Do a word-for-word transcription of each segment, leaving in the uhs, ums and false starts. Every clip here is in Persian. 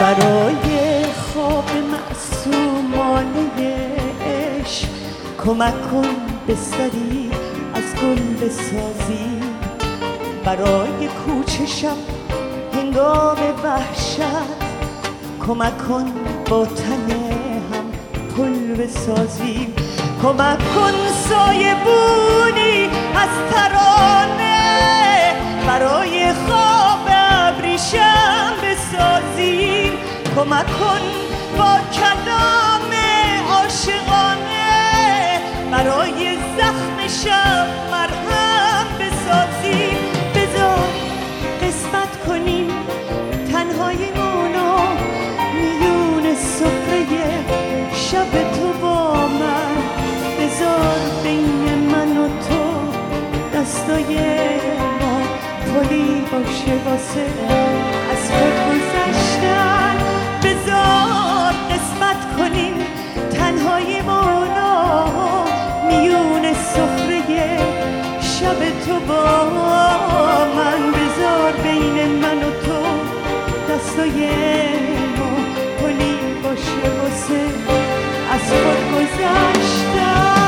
برای خواب معصومانه عشق کمک کن بستری از گل بسازی. برای کوچه شب هنگام وحشت کمک کن با تن هم پل بسازی. کمک کن سایه بونی از ترانه برای خواب ابریشم بسازیم. کمک کن با کلام عاشقانه برای زخم شب مرهم بسازیم. بذار قسمت کنیم تنهاییمونو میون سفره شب تو با من. بذار بین من و تو دستای ما پلی باشه واسه از خود گذشتن. بذار قسمت کنیم تنهاییمونو میون سفره شب تو با من. بذار بین من و تو دستای ما پلی باشه واسه از خود گذشتن.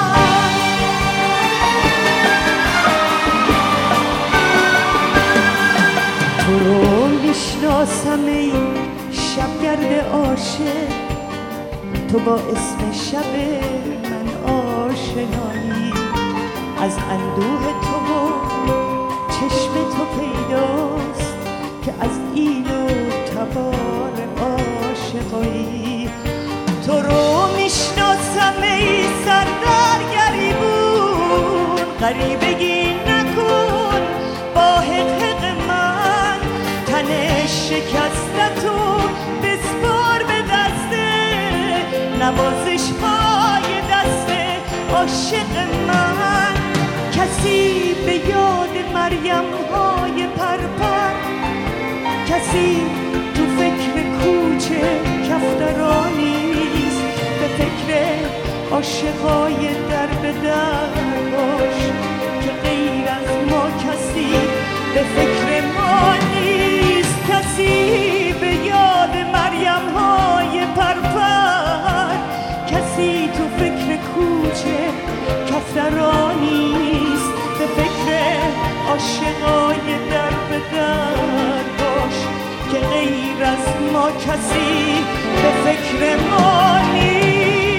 تو رو میشناسم ای شبگرد عاشق، تو با اسم شب من آشنایی. از اندوه تو و چشم تو پیداست که از ایل و تبار عاشقایی. تو رو میشناسم ای سردر گریبون، غریبگی نکن با حقق من. تن شکستتو بسپار به دسته نوازش های دست عاشق من. کسی به یاد مریم های پرپر، کسی تو فکر کوچه کفترانیست. به فکر عاشقای در به در باش که غیر از ما کسی به فکر ما نیست. کسی به یاد مریم های پرپر، کسی تو فکر کوچه کفترانیست. به فکر عاشقای در به در باش که غیر از ما کسی به فکر ما نیست.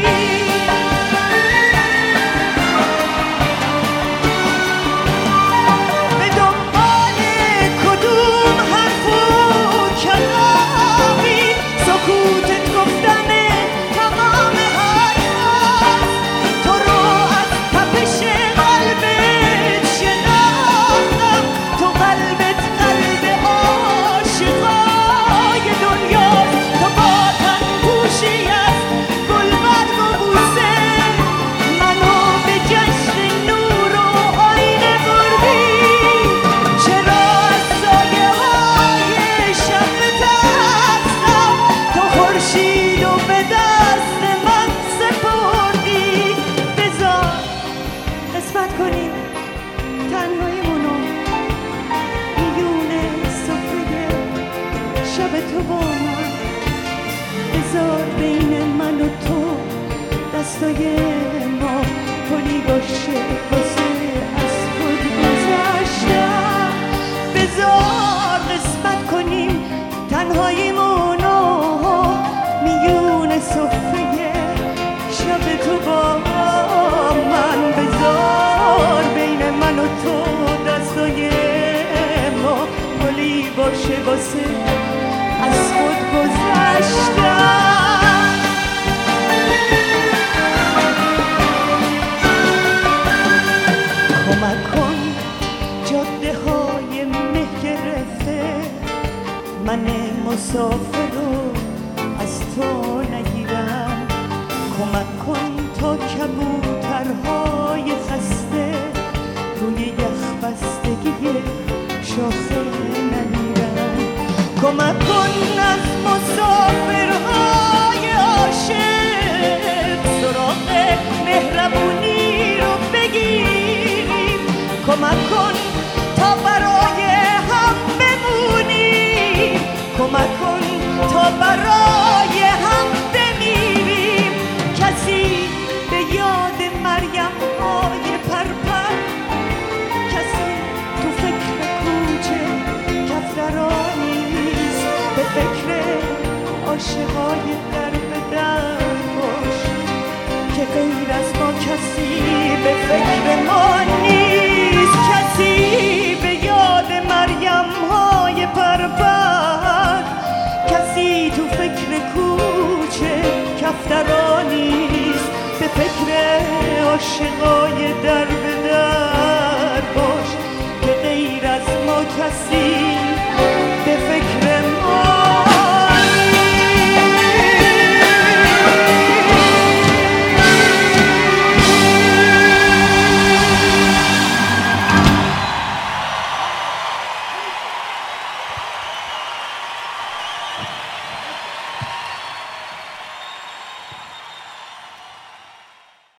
به دنبال کدوم حرف و کلامی سکوتت گفتن تمام حرفاست. تو رو از تپش قلبت شناختم، تو قلبت قلب عاشقای دنیاست. تو با تن پوشی از گلبرگ و بوسه منو به جشن نور و آینه بردی. چرا از سایه های شب بترسم، تو خورشید و به دست من سپردی. بذار قسمت کنیم تنهاییمونو میون سفره شب تو با من. بذار بین من و تو دستای ما پلی باشه واسه از خود گذشتن. بذار قسمت کنیم تنهاییمونو میون سفره شب تو با من. بذار بین من و تو دستای ما پلی باشه واسه از خود گذشتن. کمک کن جاده های مه گرفته من مسافر رو از تو نگیرم. کمک کن تا کبوترهای خسته روی یخ بستگی شاخه نمیرن. کمک کن از مسافرهای عاشق سراغ مهربونی رو بگیریم. کمک کن تا برای هم بمونیم. کمک کن تا عاشقای در به در باش که غیر از ما کسی به فکر ما نیست، کسی به یاد مریم های پربند، کسی تو فکر کوچه کفترانی نیست، به فکر عاشقای در